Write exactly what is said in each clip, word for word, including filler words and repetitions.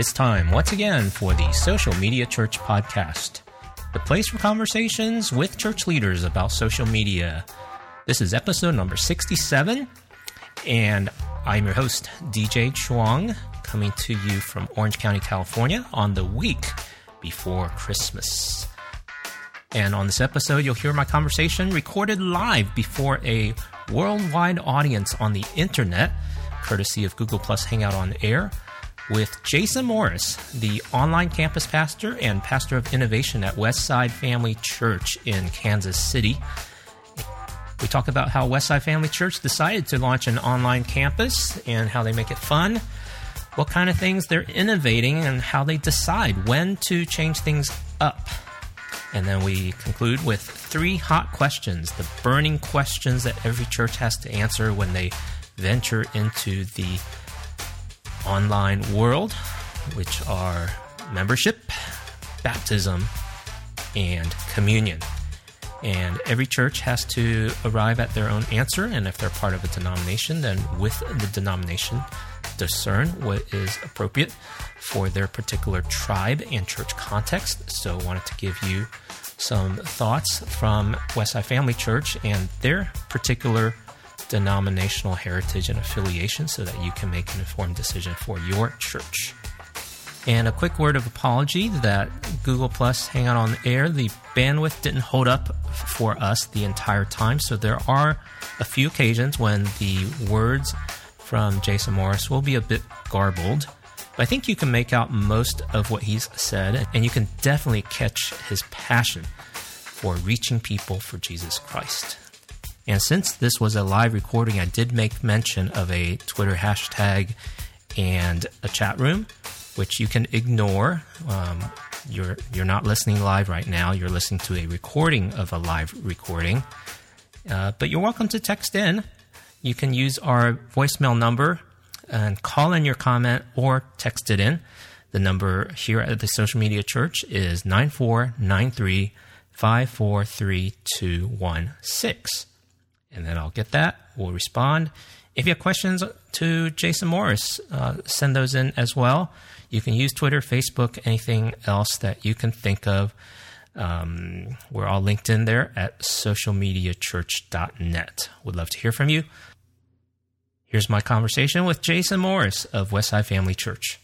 It's time once again for the Social Media Church Podcast, the place for conversations with church leaders about social media. This is episode number sixty-seven, and I'm your host, D J Chuang, coming to you from Orange County, California, on the week before Christmas. And on this episode, you'll hear my conversation recorded live before a worldwide audience on the internet, courtesy of Google Plus Hangout on Air, with Jason Morris, the online campus pastor and pastor of innovation at Westside Family Church in Kansas City. We talk about how Westside Family Church decided to launch an online campus and how they make it fun, what kind of things they're innovating, and how they decide when to change things up. And then we conclude with three hot questions, the burning questions that every church has to answer when they venture into the online world, which are membership, baptism, and communion. And every church has to arrive at their own answer, and if they're part of a denomination, then with the denomination, discern what is appropriate for their particular tribe and church context. So I wanted to give you some thoughts from Westside Family Church and their particular denominational heritage and affiliation so that you can make an informed decision for your church. And a quick word of apology that Google Plus Hangout on Air, the bandwidth didn't hold up for us the entire time, so there are a few occasions when the words from Jason Morris will be a bit garbled, but I think you can make out most of what he's said, and you can definitely catch his passion for reaching people for Jesus Christ. And since this was a live recording, I did make mention of a Twitter hashtag and a chat room, which you can ignore. Um, you're you're not listening live right now. You're listening to a recording of a live recording. Uh, but you're welcome to text in. You can use our voicemail number and call in your comment or text it in. The number here at the Social Media Church is nine four nine three, five four three two one six. And then I'll get that. We'll respond. If you have questions to Jason Morris, uh, send those in as well. You can use Twitter, Facebook, anything else that you can think of. Um, we're all linked in there at social media church dot net. Would love to hear from you. Here's my conversation with Jason Morris of Westside Family Church.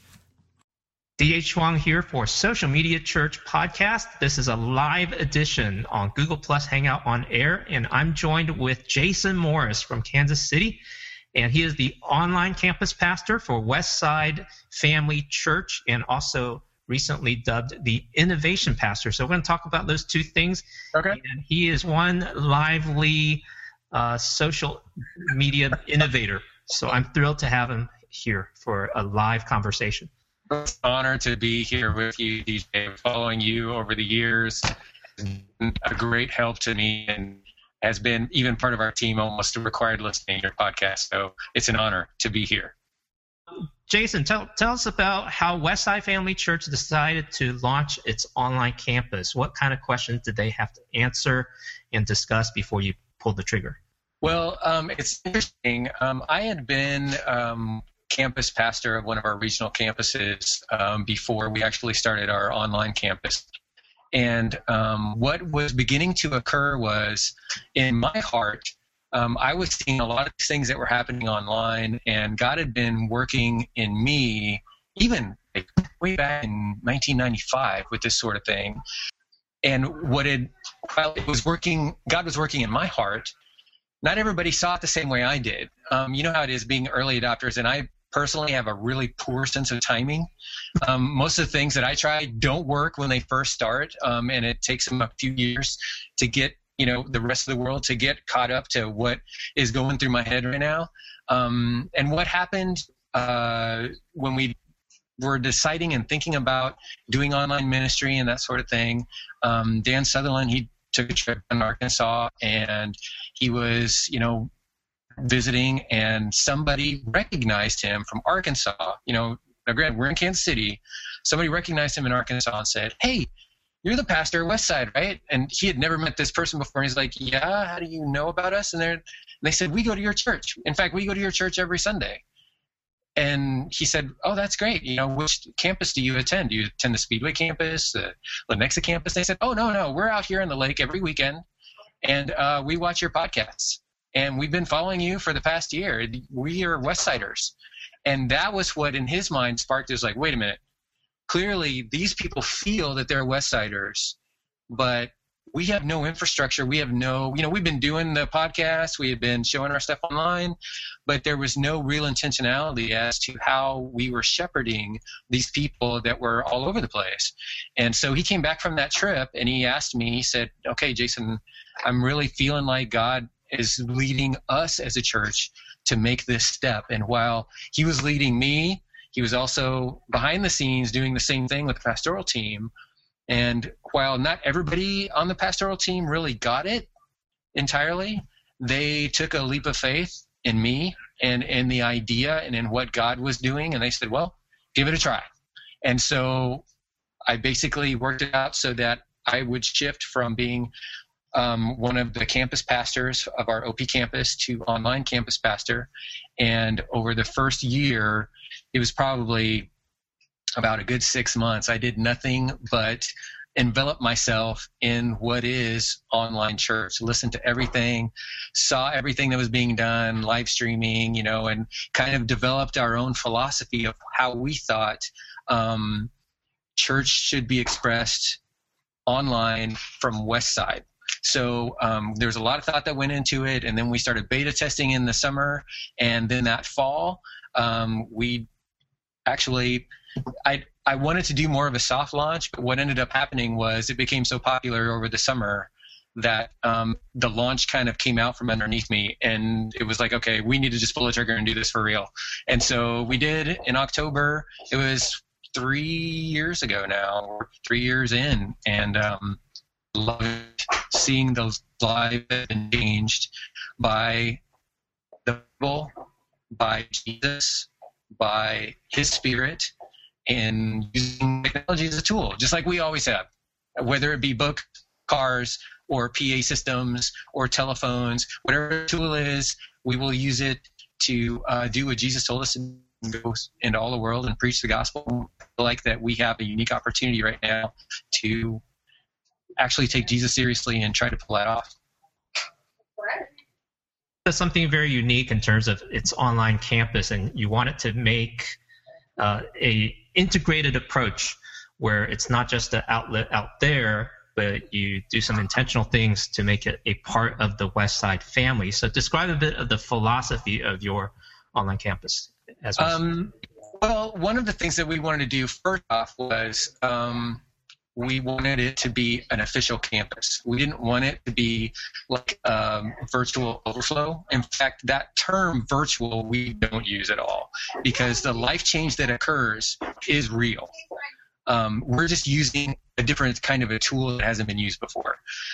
D H Chuang here for Social Media Church Podcast. This is a live edition on Google Plus Hangout on Air, and I'm joined with Jason Morris from Kansas City, and he is the online campus pastor for Westside Family Church and also recently dubbed the innovation pastor. So we're going to talk about those two things. Okay. And he is one lively uh, social media innovator. So I'm thrilled to have him here for a live conversation. It's an honor to be here with you, D J. Following you over the years has been a great help to me and has been even part of our team almost required listening to your podcast. So it's an honor to be here. Jason, tell tell us about how Westside Family Church decided to launch its online campus. What kind of questions did they have to answer and discuss before you pulled the trigger? Well, um, it's interesting. Um, I had been um, campus pastor of one of our regional campuses um, before we actually started our online campus. And um, what was beginning to occur was, in my heart, um, I was seeing a lot of things that were happening online, and God had been working in me even like, way back in nineteen ninety-five with this sort of thing. And what it, while it was working, God was working in my heart, not everybody saw it the same way I did. Um, you know how it is being early adopters, and I personally have a really poor sense of timing. Um, most of the things that I try don't work when they first start, um, and it takes them a few years to get, you know, the rest of the world to get caught up to what is going through my head right now. Um, and what happened uh, when we were deciding and thinking about doing online ministry and that sort of thing, um, Dan Sutherland, he took a trip in Arkansas, and he was, you know, visiting, and somebody recognized him from Arkansas. You know, now granted, we're in Kansas City. Somebody recognized him in Arkansas and said, "Hey, you're the pastor of Westside, right?" And he had never met this person before. He's like, "Yeah, how do you know about us?" And, and they said, "We go to your church. In fact, we go to your church every Sunday." And he said, oh, that's great. You know, which campus do you attend? Do you attend the Speedway campus, the Lenexa campus? They said, oh, no, no, we're out here on the lake every weekend, and uh, we watch your podcasts. And we've been following you for the past year. We are Westsiders. And that was what, in his mind, sparked is like, wait a minute. Clearly, these people feel that they're Westsiders, but we have no infrastructure. We have no, you know, we've been doing the podcast. We have been showing our stuff online, but there was no real intentionality as to how we were shepherding these people that were all over the place. And so he came back from that trip and he asked me, he said, okay, Jason, I'm really feeling like God is leading us as a church to make this step. And while he was leading me, he was also behind the scenes doing the same thing with the pastoral team. And while not everybody on the pastoral team really got it entirely, they took a leap of faith in me and in the idea and in what God was doing. And they said, well, give it a try. And so I basically worked it out so that I would shift from being um, one of the campus pastors of our O P campus to online campus pastor. And over the first year, it was probably about a good six months, I did nothing but envelop myself in what is online church, listened to everything, saw everything that was being done, live streaming, you know, and kind of developed our own philosophy of how we thought um, church should be expressed online from Westside. So um, there's a lot of thought that went into it, and then we started beta testing in the summer, and then that fall, um, we actually I I wanted to do more of a soft launch, but what ended up happening was it became so popular over the summer that um, the launch kind of came out from underneath me, and it was like, okay, we need to just pull the trigger and do this for real. And so we did in October. It was three years ago now, or three years in, and um, loved seeing those lives have been changed by the Bible, by Jesus, by His Spirit, and using technology as a tool, just like we always have, whether it be books, cars, or P A systems, or telephones, whatever the tool is, we will use it to uh, do what Jesus told us to go into all the world and preach the gospel. I feel like that we have a unique opportunity right now to actually take Jesus seriously and try to pull that off. That's something very unique in terms of its online campus, and you want it to make uh, a integrated approach where it's not just an outlet out there, but you do some intentional things to make it a part of the Westside family. So describe a bit of the philosophy of your online campus. As well. Um, well, one of the things that we wanted to do first off was um, we wanted it to be an official campus. We didn't want it to be like um, virtual overflow. In fact, that term virtual we don't use at all, because the life change that occurs is real. Um, we're just using a different kind of a tool that hasn't been used before.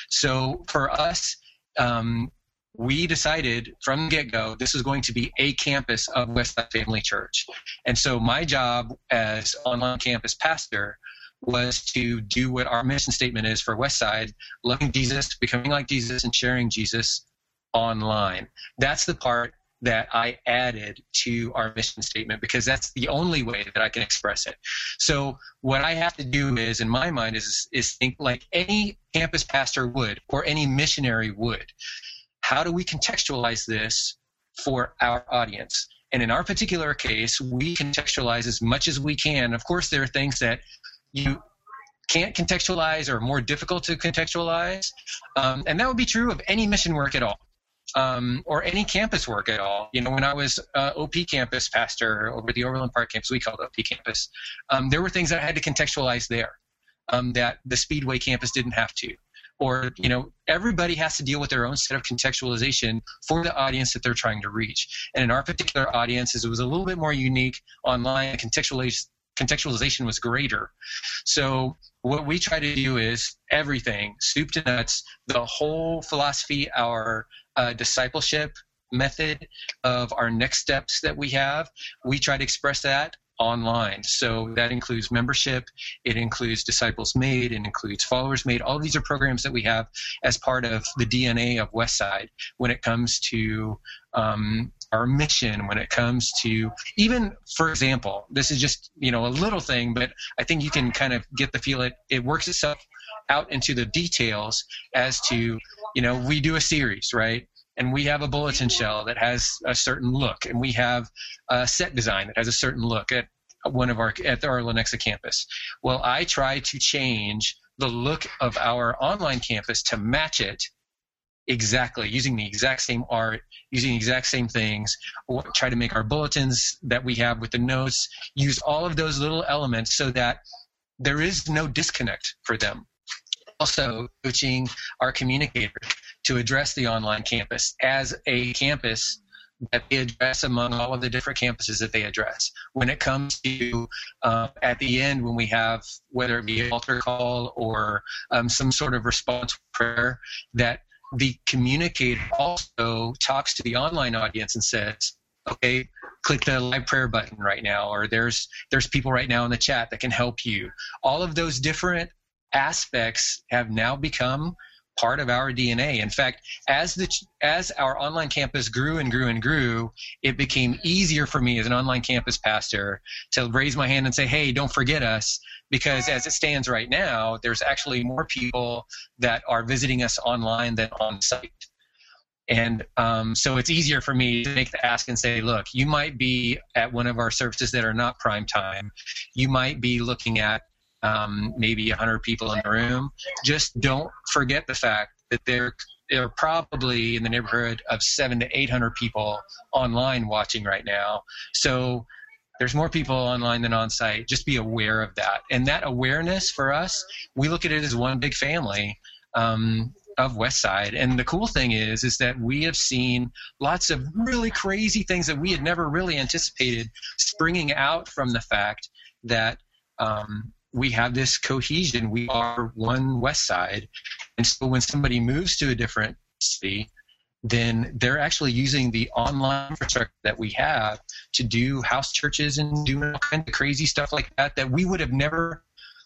So for us, um, we decided from the get-go this was going to be a campus of Westside Family Church. And so my job as online campus pastor was to do what our mission statement is for Westside: loving Jesus, becoming like Jesus, and sharing Jesus online. That's the part that I added to our mission statement, because that's the only way that I can express it. So what I have to do is, in my mind, is, is think like any campus pastor would, or any missionary would. How do we contextualize this for our audience? And in our particular case, we contextualize as much as we can. Of course, there are things that you can't contextualize or are more difficult to contextualize. Um, and that would be true of any mission work at all. Um, or any campus work at all. You know, when I was uh, O P campus pastor over the Overland Park campus, we called it O P campus, um, there were things that I had to contextualize there um, that the Speedway campus didn't have to. Or, you know, everybody has to deal with their own set of contextualization for the audience that they're trying to reach. And in our particular audiences, it was a little bit more unique online. Contextualization contextualization was greater. So what we try to do is everything, soup to nuts, the whole philosophy, our uh, discipleship method of our next steps that we have, we try to express that online. So that includes membership, it includes disciples made, it includes followers made. All of these are programs that we have as part of the D N A of Westside when it comes to um, our mission, when it comes to even, for example, this is just, you know, a little thing, but I think you can kind of get the feel it, it works itself out into the details as to, you know, we do a series, right? And we have a bulletin shell that has a certain look, and we have a set design that has a certain look at one of our, at our Lenexa campus. Well, I try to change the look of our online campus to match it exactly, using the exact same art, using the exact same things, or try to make our bulletins that we have with the notes, use all of those little elements so that there is no disconnect for them. Also, coaching our communicators to address the online campus as a campus that they address among all of the different campuses that they address. When it comes to uh, at the end, when we have, whether it be an altar call or um, some sort of response prayer, that the communicator also talks to the online audience and says, okay, click the live prayer button right now, or there's there's people right now in the chat that can help you. All of those different aspects have now become part of our D N A. In fact, as the as our online campus grew and grew and grew, it became easier for me as an online campus pastor to raise my hand and say, hey, don't forget us, because as it stands right now, there's actually more people that are visiting us online than on site. And um, so it's easier for me to make the ask and say, look, you might be at one of our services that are not prime time. You might be looking at Um, maybe one hundred people in the room. Just don't forget the fact that there, there are probably in the neighborhood of seven to eight hundred people online watching right now. So there's more people online than on site. Just be aware of that. And that awareness for us, we look at it as one big family um, of Westside. And the cool thing is, is that we have seen lots of really crazy things that we had never really anticipated springing out from the fact that um, we have this cohesion. We are one Westside. And so when somebody moves to a different city, then they're actually using the online infrastructure that we have to do house churches and doing all kinds of crazy stuff like that, that we would have never,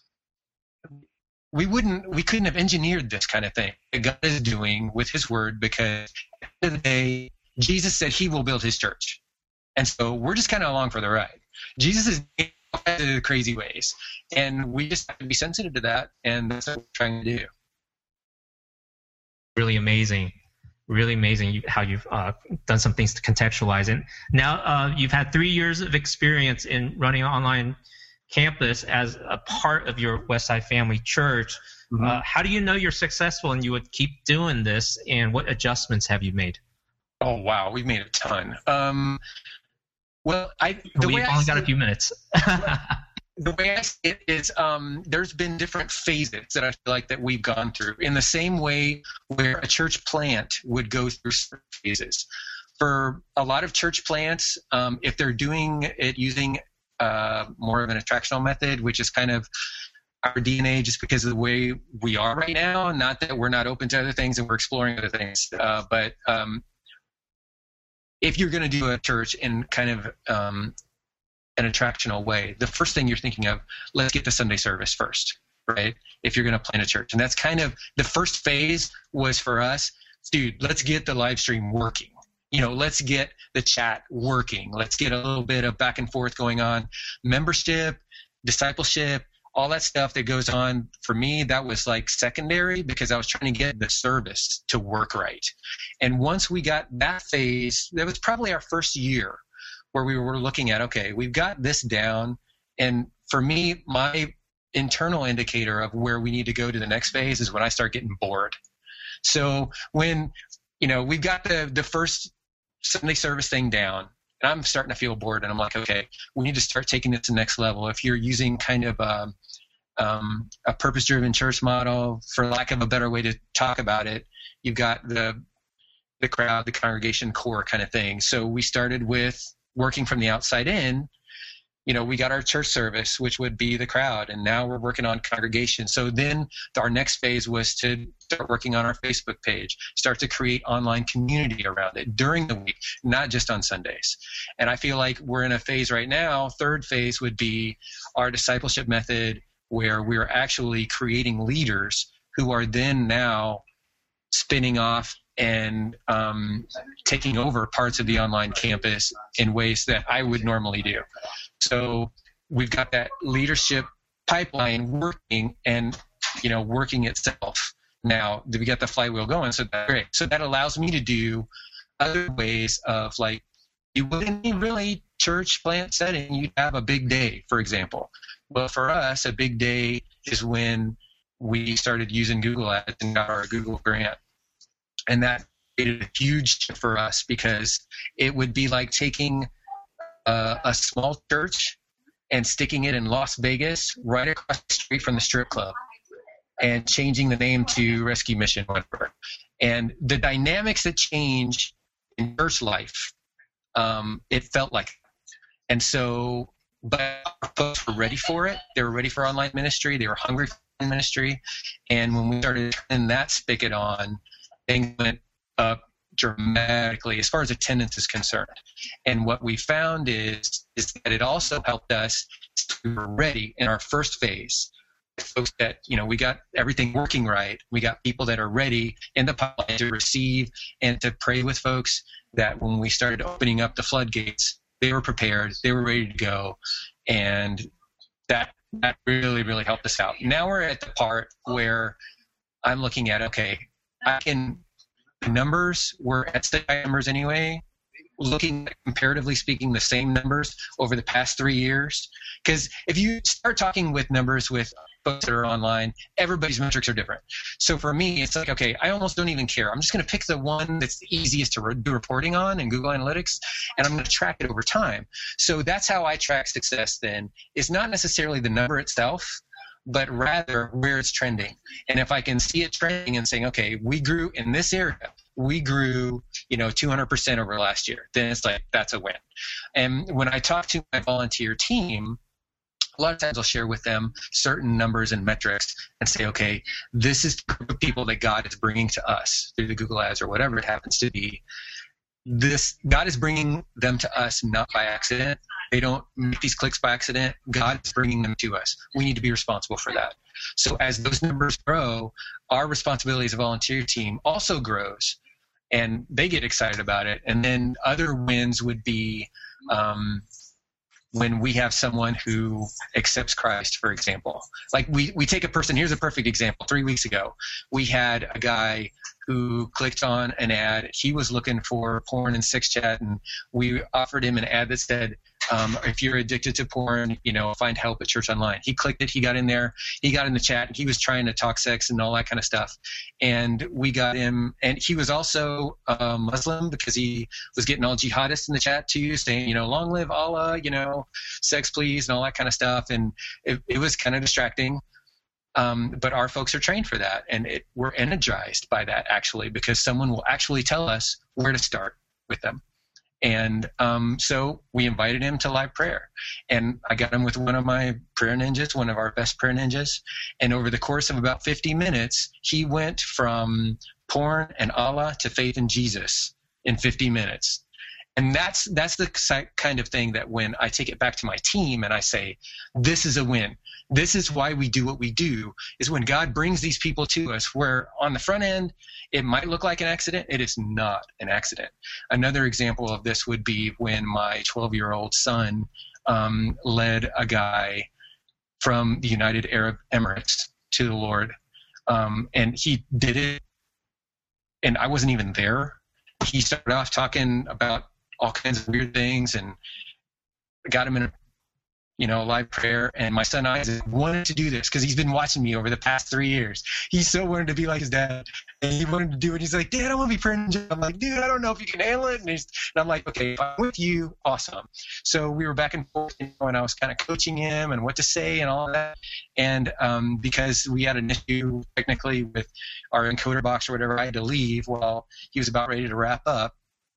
we wouldn't, we couldn't have engineered this kind of thing that God is doing with his word, because at the end of the day, Jesus said he will build his church. And so we're just kind of along for the ride. Jesus is all kinds of crazy ways, and we just have to be sensitive to that, and that's what we're trying to do. Really amazing. Really amazing how you've uh, done some things to contextualize it. Now, uh, you've had three years of experience in running an online campus as a part of your Westside Family Church. Mm-hmm. Uh, how do you know you're successful and you would keep doing this, and what adjustments have you made? Oh, wow. We've made a ton. Um, well, I the We've way only I got a few minutes. The way I see it is um, there's been different phases that I feel like that we've gone through, in the same way where a church plant would go through certain phases. For a lot of church plants, um, if they're doing it using uh, more of an attractional method, which is kind of our D N A just because of the way we are right now, not that we're not open to other things and we're exploring other things, uh, but um, if you're going to do a church in kind of um, an attractional way, the first thing you're thinking of, let's get the Sunday service first, right? If you're going to plant a church. And that's kind of the first phase was for us, dude, let's get the live stream working. You know, let's get the chat working. Let's get a little bit of back and forth going on. Membership, discipleship, all that stuff that goes on. For me, that was like secondary, because I was trying to get the service to work right. And once we got that phase, that was probably our first year where we were looking at, okay, we've got this down. And for me, my internal indicator of where we need to go to the next phase is when I start getting bored. So when, you know, we've got the, the first Sunday service thing down, and I'm starting to feel bored, and I'm like, okay, we need to start taking it to the next level. If you're using kind of a, um, a purpose-driven church model, for lack of a better way to talk about it, you've got the the crowd, the congregation core kind of thing. So we started with working from the outside in. You know, we got our church service, which would be the crowd, and now we're working on congregation. So then our next phase was to start working on our Facebook page, start to create online community around it during the week, not just on Sundays. And I feel like we're in a phase right now. Third phase would be our discipleship method, where we're actually creating leaders who are then now spinning off and um, taking over parts of the online campus in ways that I would normally do. So we've got that leadership pipeline working and, you know, working itself. Now we got the flywheel going, so that's great. So that allows me to do other ways of, like, you wouldn't need really church plant setting. You'd have a big day, for example. Well, for us, a big day is when we started using Google Ads and got our Google grant. And that created a huge shift for us, because it would be like taking uh, a small church and sticking it in Las Vegas right across the street from the strip club and changing the name to Rescue Mission, whatever. And the dynamics that change in church life, um, it felt like. And so, but our folks were ready for it. They were ready for online ministry. They were hungry for ministry. And when we started turning that spigot on, things went up dramatically as far as attendance is concerned. And what we found is, is that it also helped us. We were ready in our first phase. Folks that, you know, we got everything working right. We got people that are ready in the pipeline to receive and to pray with folks, that when we started opening up the floodgates, they were prepared, they were ready to go. And that that really, really helped us out. Now we're at the part where I'm looking at, okay, I can, numbers, we're at state numbers anyway, looking at, comparatively speaking, the same numbers over the past three years. Because if you start talking with numbers with folks that are online, everybody's metrics are different. So for me, it's like, okay, I almost don't even care. I'm just going to pick the one that's the easiest to re- do reporting on in Google Analytics, and I'm going to track it over time. So that's how I track success then. It's not necessarily the number itself, but rather where it's trending. And if I can see it trending and saying, okay, we grew in this area, we grew, you know, two hundred percent over last year, then it's like, that's a win. And when I talk to my volunteer team, a lot of times I'll share with them certain numbers and metrics and say, okay, this is the group of people that God is bringing to us through the Google Ads or whatever it happens to be. This God is bringing them to us not by accident. They don't make these clicks by accident. God is bringing them to us. We need to be responsible for that. So as those numbers grow, our responsibility as a volunteer team also grows, and they get excited about it. And then other wins would be um, when we have someone who accepts Christ, for example. Like we, we take a person, here's a perfect example. Three weeks ago, we had a guy who clicked on an ad. He was looking for porn and sex chat, and we offered him an ad that said, um, if you're addicted to porn, you know, find help at Church Online. He clicked it. He got in there. He got in the chat. And he was trying to talk sex and all that kind of stuff. And we got him. And he was also uh, Muslim, because he was getting all jihadists in the chat too, saying, you know, long live Allah, you know, sex please, and all that kind of stuff. And it, it was kind of distracting. Um, but our folks are trained for that, and it, we're energized by that, actually, because someone will actually tell us where to start with them. And um, so we invited him to live prayer, and I got him with one of my prayer ninjas, one of our best prayer ninjas. And over the course of about fifty minutes, he went from porn and Allah to faith in Jesus in fifty minutes. And that's that's the kind of thing that when I take it back to my team and I say, this is a win. This is why we do what we do, is when God brings these people to us, where on the front end, it might look like an accident. It is not an accident. Another example of this would be when my twelve-year-old son um, led a guy from the United Arab Emirates to the Lord. Um, and he did it, and I wasn't even there. He started off talking about all kinds of weird things, and got him in a, you know, live prayer. And my son Isaac wanted to do this because he's been watching me over the past three years. He so wanted to be like his dad, and he wanted to do it. He's like, Dad, I want to be praying. I'm like, dude, I don't know if you can handle it. And, he's, and I'm like, okay, if I'm with you, awesome. So we were back and forth, you know, and I was kind of coaching him and what to say and all of that. And um, because we had an issue technically with our encoder box or whatever, I had to leave while he was about ready to wrap up.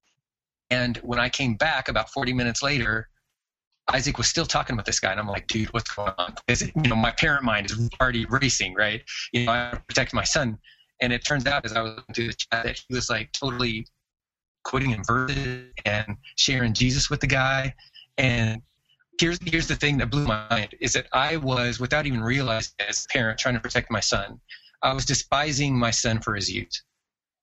And when I came back about forty minutes later, Isaac was still talking with this guy, and I'm like, dude, what's going on? Because, you know, my parent mind is already racing, right? You know, I have to protect my son. And it turns out, as I was looking through the chat, that he was like totally quoting him verses and sharing Jesus with the guy. And here's here's the thing that blew my mind, is that I was, without even realizing it, as a parent trying to protect my son, I was despising my son for his youth.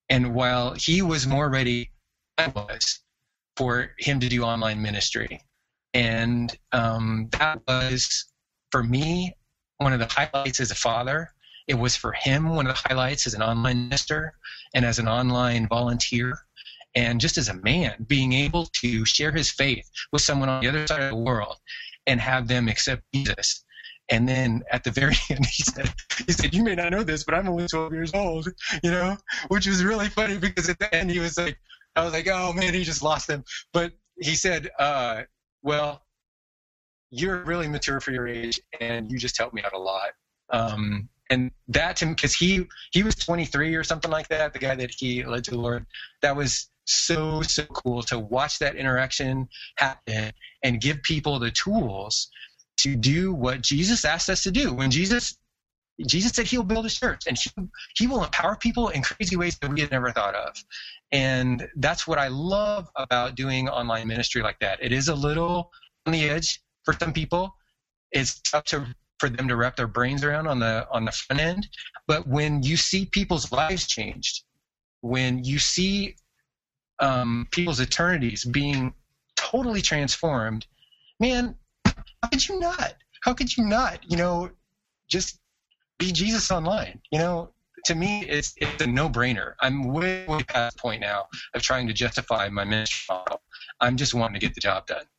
And while he was more ready than I was for him to do online ministry. And um, that was, for me, one of the highlights as a father. It was for him one of the highlights as an online minister and as an online volunteer. And just as a man, being able to share his faith with someone on the other side of the world and have them accept Jesus. And then at the very end, he said, he said, you may not know this, but I'm only twelve years old, you know, which was really funny because at the end he was like, I was like, oh man, he just lost him. But he said, uh, well, you're really mature for your age and you just helped me out a lot. Um, and that to him, because he, he was twenty-three or something like that, the guy that he led to the Lord. That was so, so cool to watch that interaction happen and give people the tools to do what Jesus asked us to do. When Jesus Jesus said he'll build a church, and he, he will empower people in crazy ways that we had never thought of. And that's what I love about doing online ministry like that. It is a little on the edge for some people. It's tough to for them to wrap their brains around on the on the front end. But when you see people's lives changed, when you see um, people's eternities being totally transformed, man, how could you not? How could you not, you know, just be Jesus online? You know, to me, it's it's a no-brainer. I'm way, way past the point now of trying to justify my ministry model. I'm just wanting to get the job done.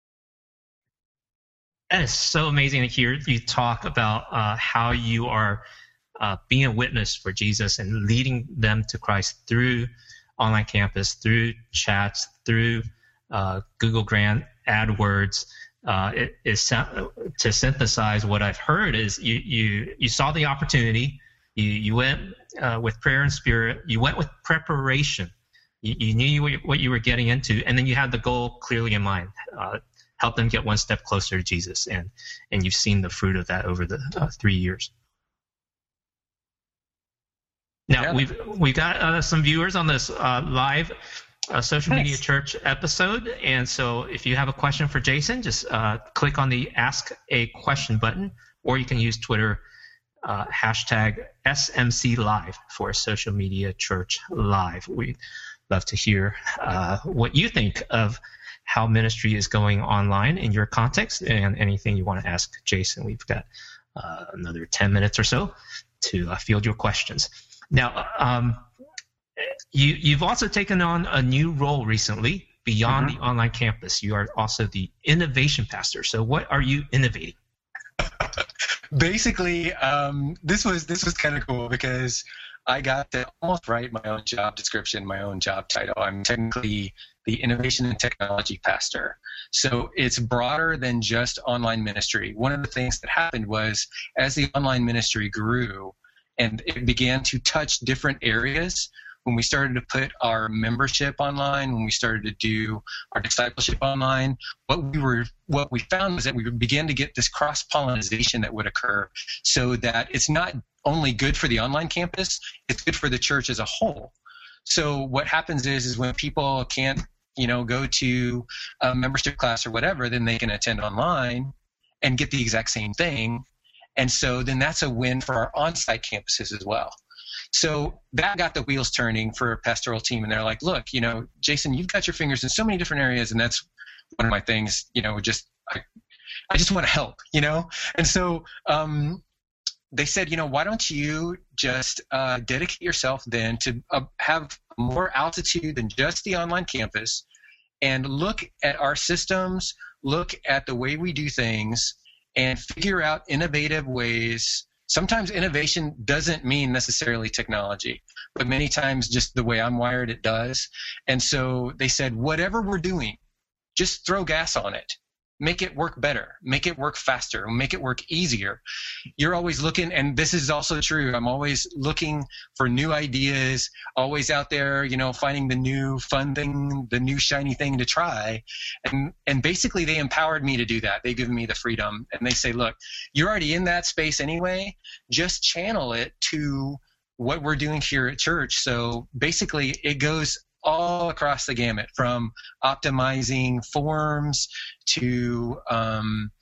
That is so amazing to hear you talk about uh, how you are uh, being a witness for Jesus and leading them to Christ through online campus, through chats, through uh, Google Grant, AdWords. Uh, it is to synthesize what I've heard is you you you saw the opportunity, you you went uh, with prayer and spirit, you went with preparation, you, you knew what you were getting into, and then you had the goal clearly in mind. Uh, help them get one step closer to Jesus, and and you've seen the fruit of that over the uh, three years. Now yeah. we've we've got uh, some viewers on this uh, live. A Social Media Church episode, and so if you have a question for Jason, just uh, click on the Ask a Question button, or you can use Twitter uh, hashtag S M C Live for Social Media Church Live. We'd love to hear uh, what you think of how ministry is going online in your context, and anything you want to ask Jason. We've got uh, another ten minutes or so to uh, field your questions. Now, um, You, you've also taken on a new role recently beyond mm-hmm. the online campus. You are also the innovation pastor. So what are you innovating? Basically, um, this was this was kind of cool because I got to almost write my own job description, my own job title. I'm technically the innovation and technology pastor. So it's broader than just online ministry. One of the things that happened was as the online ministry grew and it began to touch different areas, when we started to put our membership online, when we started to do our discipleship online, what we were, what we found was that we began to get this cross-pollination that would occur, so that it's not only good for the online campus, it's good for the church as a whole. So what happens is, is when people can't, you know, go to a membership class or whatever, then they can attend online and get the exact same thing. And so then that's a win for our on-site campuses as well. So that got the wheels turning for a pastoral team. And they're like, look, you know, Jason, you've got your fingers in so many different areas. And that's one of my things, you know, just, I, I just want to help, you know? And so um, they said, you know, why don't you just uh, dedicate yourself then to uh, have more altitude than just the online campus and look at our systems, look at the way we do things, and figure out innovative ways. Sometimes innovation doesn't mean necessarily technology, but many times just the way I'm wired, it does. And so they said, whatever we're doing, just throw gas on it. Make it work better. Make it work faster. Make it work easier. You're always looking, and this is also true, I'm always looking for new ideas, always out there, you know, finding the new fun thing, the new shiny thing to try. And and basically they empowered me to do that. They've given me the freedom. And they say, look, you're already in that space anyway. Just channel it to what we're doing here at church. So basically it goes all across the gamut, from optimizing forms to um,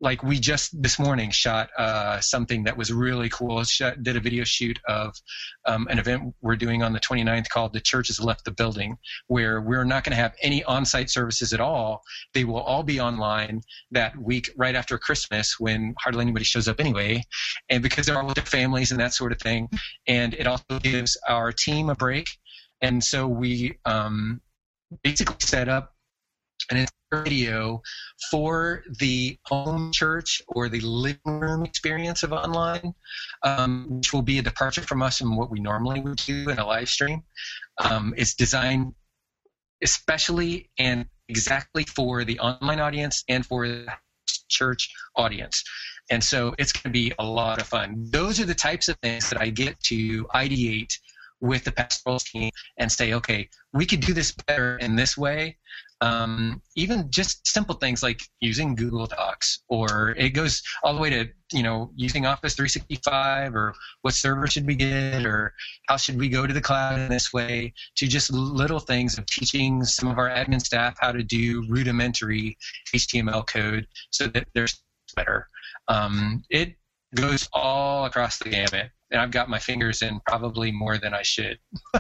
like we just this morning shot uh, something that was really cool. Shot, did a video shoot of um, an event we're doing on the twenty-ninth called "The Church Has Left the Building," where we're not going to have any on-site services at all. They will all be online that week right after Christmas, when hardly anybody shows up anyway, and because they're all with their families and that sort of thing. And it also gives our team a break. And so we um, basically set up an entire video for the home church or the living room experience of online, um, which will be a departure from us and what we normally would do in a live stream. Um, it's designed especially and exactly for the online audience and for the church audience. And so it's going to be a lot of fun. Those are the types of things that I get to ideate with the pastoral team and say, okay, we could do this better in this way. Um, even just simple things like using Google Docs, or it goes all the way to, you know, using Office three sixty-five, or what server should we get, or how should we go to the cloud in this way, to just little things of teaching some of our admin staff how to do rudimentary H T M L code so that they're better. Um, it goes all across the gamut, and I've got my fingers in probably more than I should.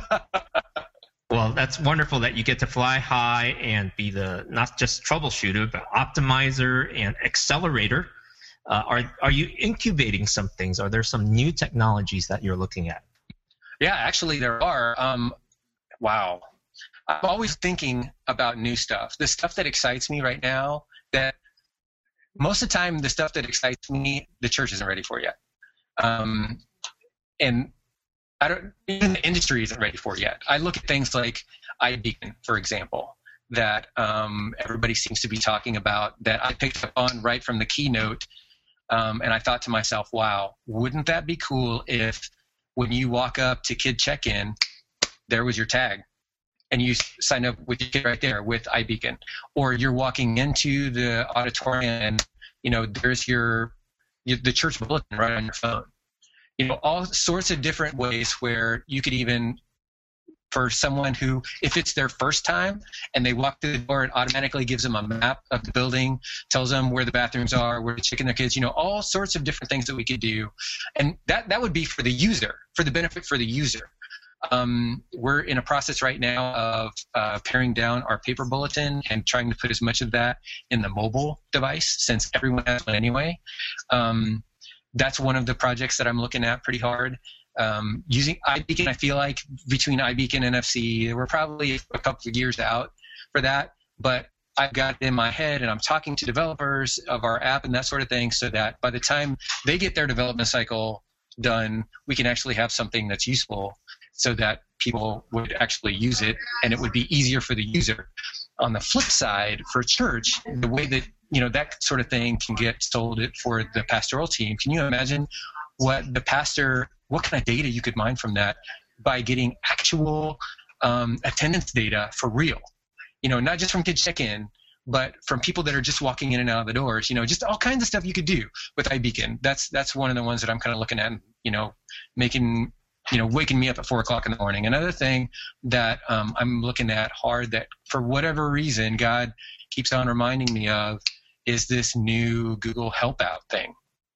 Well, that's wonderful that you get to fly high and be the not just troubleshooter, but optimizer and accelerator. Uh, are are you incubating some things? Are there some new technologies that you're looking at? Yeah, actually there are. Um, wow. I'm always thinking about new stuff. The stuff that excites me right now, that most of the time the stuff that excites me, the church isn't ready for yet. Um, and I don't, even the industry isn't ready for it yet. I look at things like iBeacon, for example, that um, everybody seems to be talking about, that I picked up on right from the keynote. Um, and I thought to myself, wow, wouldn't that be cool if when you walk up to Kid Check-In, there was your tag and you sign up with your kid right there with iBeacon. Or you're walking into the auditorium and, you know, there's your, the church bulletin right on your phone. You know, all sorts of different ways where you could even, for someone who, if it's their first time and they walk through the door, it automatically gives them a map of the building, tells them where the bathrooms are, where to check in their kids, you know, all sorts of different things that we could do. And that, that would be for the user, for the benefit for the user. Um, we're in a process right now of uh, paring down our paper bulletin and trying to put as much of that in the mobile device, since everyone has one anyway. Um, That's one of the projects that I'm looking at pretty hard. Um, using iBeacon, I feel like between iBeacon and N F C, we're probably a couple of years out for that. But I've got it in my head, and I'm talking to developers of our app and that sort of thing, so that by the time they get their development cycle done, we can actually have something that's useful so that people would actually use it, and it would be easier for the user. On the flip side, for church, the way that you know, that sort of thing can get sold for the pastoral team. Can you imagine what the pastor, what kind of data you could mine from that by getting actual um, attendance data for real? You know, not just from Kid Check-In, but from people that are just walking in and out of the doors. You know, just all kinds of stuff you could do with iBeacon. That's that's one of the ones that I'm kind of looking at. You know, making you know, waking me up at four o'clock in the morning. Another thing that um, I'm looking at hard, that for whatever reason God keeps on reminding me of, is this new Google Help Out thing,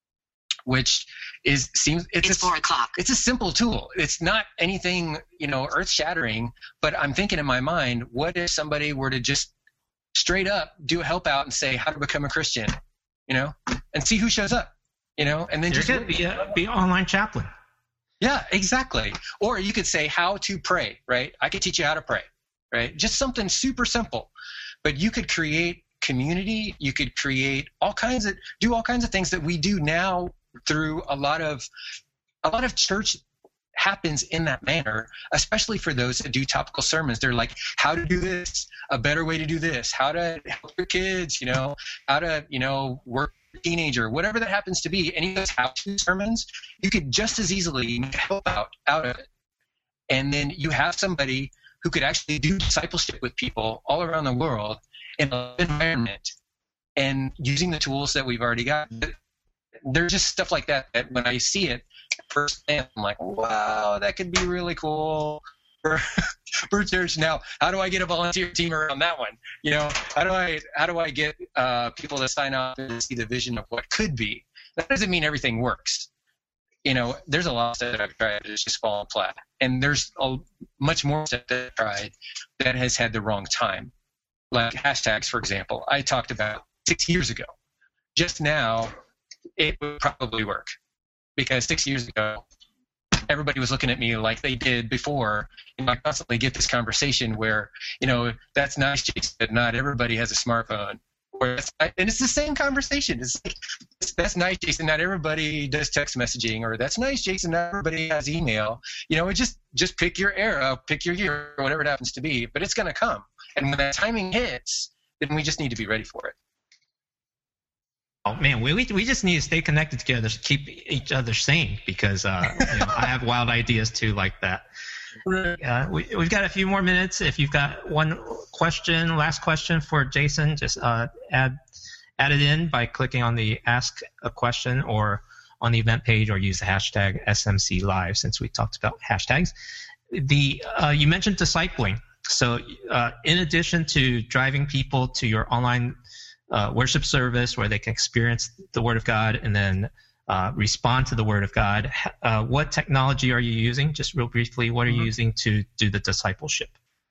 which is seems it's, it's a, four o'clock. It's a simple tool. It's not anything, you know, earth shattering. But I'm thinking in my mind, what if somebody were to just straight up do a help out and say how to become a Christian, you know, and see who shows up, you know, and then You're just good. Be, a, be an online chaplain. Yeah, exactly. Or you could say how to pray, right? I could teach you how to pray, right? Just something super simple, but you could create community. You could create all kinds of do all kinds of things that we do now through a lot of a lot of church happens in that manner, especially for those that do topical sermons. They're like, how to do this, a better way to do this, how to help your kids, you know, how to, you know, work with a teenager, whatever that happens to be. Any of those how-to sermons, you could just as easily make a help out out of it. And then you have somebody who could actually do discipleship with people all around the world in an environment, and using the tools that we've already got. There's just stuff like that that when I see it first, I'm like, wow, that could be really cool for per church. Now, how do I get a volunteer team around that one? You know, how do I how do I get uh, people to sign up and see the vision of what could be? That doesn't mean everything works. You know, there's a lot of stuff that I've tried that's just fallen flat, and there's a, much more stuff that I've tried that has had the wrong time. Like hashtags, for example, I talked about six years ago. Just now, it would probably work because six years ago, everybody was looking at me like they did before. You know, I constantly get this conversation where, you know, that's nice, Jason, but not everybody has a smartphone. Or that's, and it's the same conversation. It's like, that's nice, Jason, not everybody does text messaging. Or that's nice, Jason, not everybody has email. You know, it just just pick your era, pick your year, whatever it happens to be. But it's going to come. And when that timing hits, then we just need to be ready for it. Oh man, we we just need to stay connected together, to keep each other sane, because uh, you know, I have wild ideas too like that. Uh, we, we've got a few more minutes. If you've got one question, last question for Jason, just uh, add add it in by clicking on the Ask a Question or on the event page, or use the hashtag S M C Live, since we talked about hashtags. The uh, you mentioned discipling. So uh, in addition to driving people to your online Uh, worship service where they can experience the Word of God and then uh, respond to the Word of God, uh, what technology are you using? Just real briefly, what are you mm-hmm. using to do the discipleship?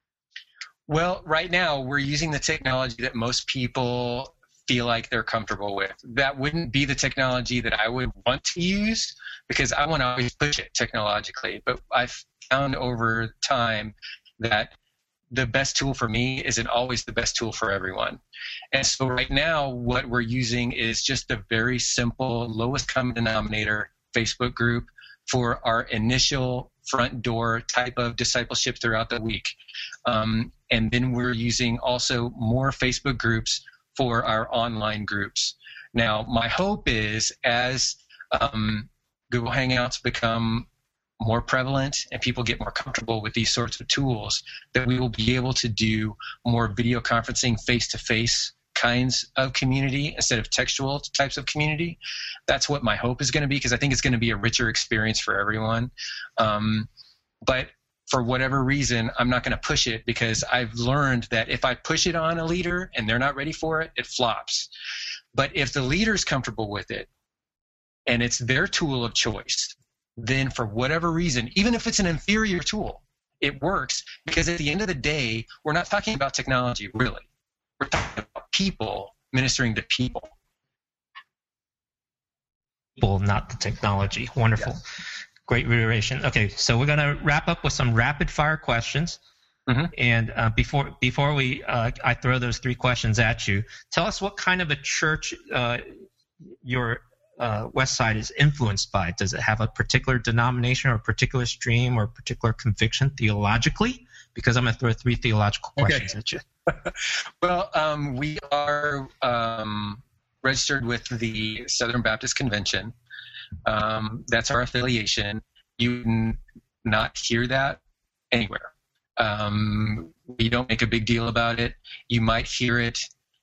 Well, right now we're using the technology that most people feel like they're comfortable with. That wouldn't be the technology that I would want to use, because I want to always push it technologically. But I've found over time that the best tool for me isn't always the best tool for everyone. And so right now what we're using is just a very simple, lowest common denominator Facebook group for our initial front door type of discipleship throughout the week. Um, and then we're using also more Facebook groups for our online groups. Now, my hope is as um, Google Hangouts become more prevalent and people get more comfortable with these sorts of tools, that we will be able to do more video conferencing face-to-face kinds of community instead of textual types of community. That's what my hope is going to be, because I think it's going to be a richer experience for everyone. Um, but for whatever reason, I'm not going to push it, because I've learned that if I push it on a leader and they're not ready for it, it flops. But if the leader's comfortable with it and it's their tool of choice, then for whatever reason, even if it's an inferior tool, it works, because at the end of the day, we're not talking about technology, really. We're talking about people ministering to people. People, not the technology. Wonderful. Yes. Great reiteration. Okay, so we're going to wrap up with some rapid-fire questions. Mm-hmm. And uh, before before we uh, I throw those three questions at you, tell us what kind of a church uh, you're Uh, Westside is influenced by. Does it have a particular denomination or a particular stream or a particular conviction theologically? Because I'm going to throw three theological questions okay. at you. Well, um, we are um, registered with the Southern Baptist Convention. Um, that's our affiliation. You would not hear that anywhere. Um, we don't make a big deal about it. You might hear it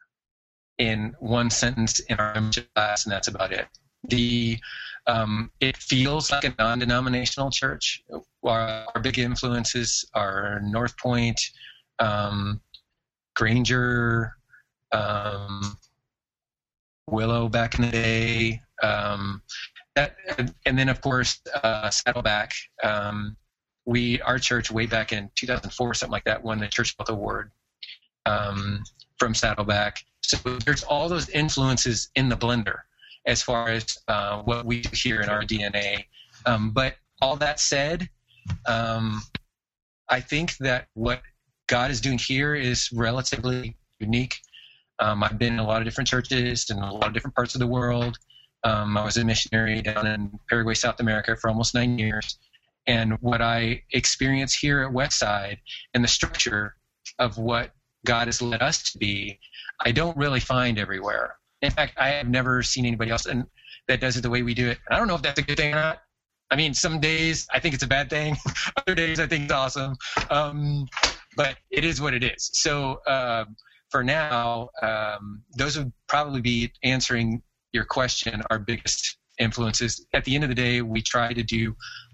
in one sentence in our membership class, and that's about it. The um, it feels like a non-denominational church. Our, our big influences are North Point, um, Granger, um, Willow back in the day, um, that, and then of course uh, Saddleback. Um, we our church way back in two thousand four, something like that, won the Church Health Award um, from Saddleback. So there's all those influences in the blender as far as uh, what we do here in our D N A. Um, but all that said, um, I think that what God is doing here is relatively unique. Um, I've been in a lot of different churches in a lot of different parts of the world. Um, I was a missionary down in Paraguay, South America for almost nine years. And what I experience here at Westside and the structure of what God has led us to be, I don't really find everywhere. In fact, I have never seen anybody else and that does it the way we do it. I don't know if that's a good thing or not. I mean, some days I think it's a bad thing. Other days I think it's awesome. Um, but it is what it is. So uh, for now, um, those would probably be answering your question, our biggest influences. At the end of the day, we try to do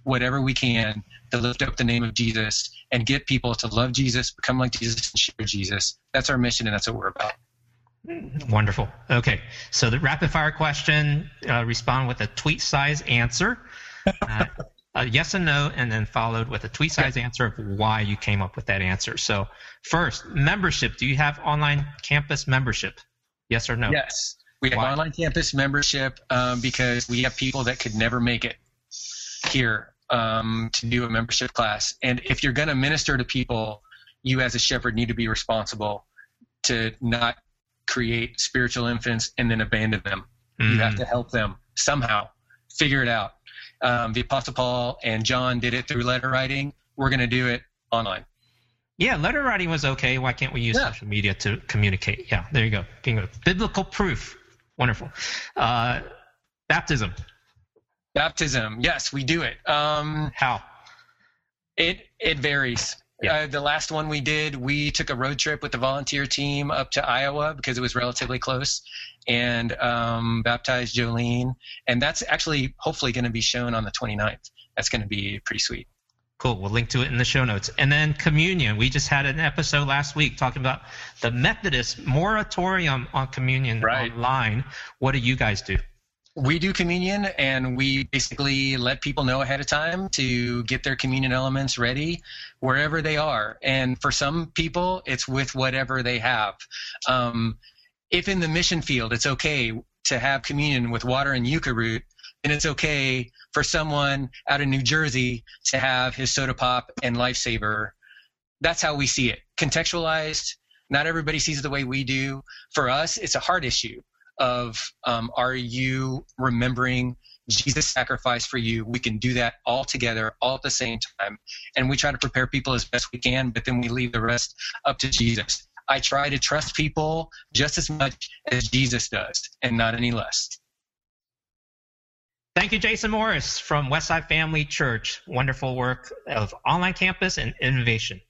whatever we can to lift up the name of Jesus and get people to love Jesus, become like Jesus, and share Jesus. That's our mission, and that's what we're about. Wonderful. Okay, so the rapid fire question, uh, respond with a tweet size answer, uh, a yes and no, and then followed with a tweet size okay. answer of why you came up with that answer. So first, membership. Do you have online campus membership? Yes or no? Yes, we have why? online campus membership um, because we have people that could never make it here um, to do a membership class. And if you're going to minister to people, you as a shepherd need to be responsible to not create spiritual infants and then abandon them. Mm. You have to help them somehow figure it out. Um, the Apostle Paul and John did it through letter writing. We're going to do it online. Yeah, letter writing was okay. Why can't we use yeah. social media to communicate? Yeah, there you go. Bingo. Biblical proof. Wonderful. Uh, baptism. Baptism. Yes, we do it. Um, How? It it varies. Yeah. Uh, the last one we did, we took a road trip with the volunteer team up to Iowa because it was relatively close, and um, baptized Jolene. And that's actually hopefully going to be shown on the twenty-ninth. That's going to be pretty sweet. Cool. We'll link to it in the show notes. And then communion. We just had an episode last week talking about the Methodist moratorium on communion right. online. What do you guys do? We do communion, and we basically let people know ahead of time to get their communion elements ready wherever they are. And for some people, it's with whatever they have. Um, if in the mission field, it's okay to have communion with water and yucca root, then it's okay for someone out of New Jersey to have his soda pop and Lifesaver. That's how we see it. Contextualized, not everybody sees it the way we do. For us, it's a heart issue. Of um, are you remembering Jesus' sacrifice for you? We can do that all together, all at the same time. And we try to prepare people as best we can, but then we leave the rest up to Jesus. I try to trust people just as much as Jesus does, and not any less. Thank you, Jason Morris from Westside Family Church. Wonderful work of online campus and innovation.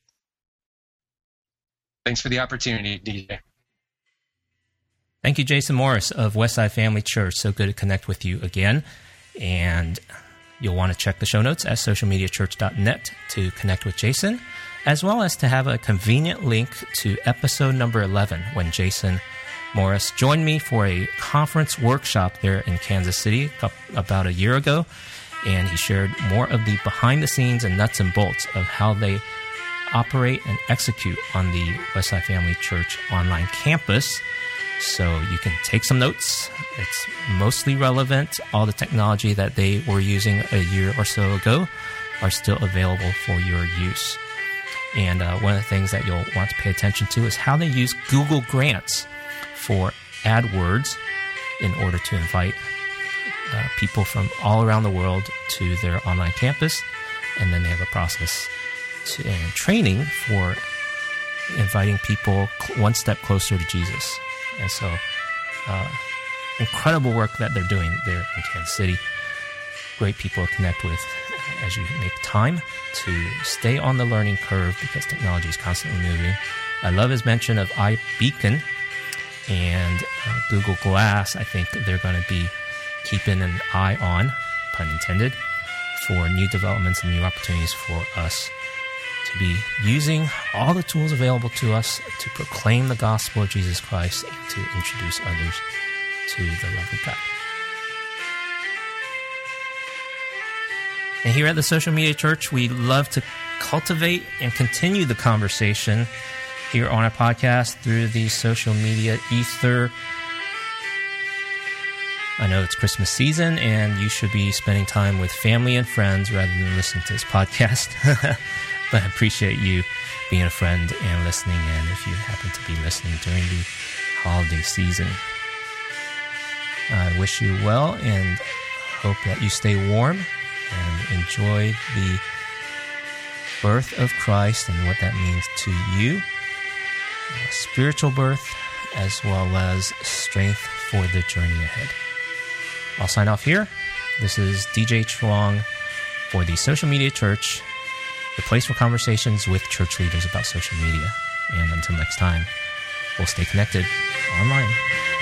Thanks for the opportunity, D J. Thank you, Jason Morris of Westside Family Church. So good to connect with you again. And you'll want to check the show notes at social media church dot net to connect with Jason, as well as to have a convenient link to episode number eleven, when Jason Morris joined me for a conference workshop there in Kansas City about a year ago. And he shared more of the behind the scenes and nuts and bolts of how they operate and execute on the Westside Family Church online campus. So you can take some notes. It's mostly relevant. All the technology that they were using a year or so ago are still available for your use. And uh, one of the things that you'll want to pay attention to is how they use Google Grants for AdWords in order to invite uh, people from all around the world to their online campus. And then they have a process to, and training for inviting people one step closer to Jesus. And so, uh, incredible work that they're doing there in Kansas City. Great people to connect with as you make time to stay on the learning curve, because technology is constantly moving. I love his mention of iBeacon and uh, Google Glass. I think they're going to be keeping an eye on, pun intended, for new developments and new opportunities for us to be using all the tools available to us to proclaim the gospel of Jesus Christ and to introduce others to the love of God. And here at the Social Media Church, we love to cultivate and continue the conversation here on our podcast through the social media ether. I know it's Christmas season, and you should be spending time with family and friends rather than listening to this podcast. But I appreciate you being a friend and listening in if you happen to be listening during the holiday season. I wish you well and hope that you stay warm and enjoy the birth of Christ and what that means to you. Spiritual birth as well as strength for the journey ahead. I'll sign off here. This is D J Truong for the Social Media Church, the place for conversations with church leaders about social media. And until next time, we'll stay connected online.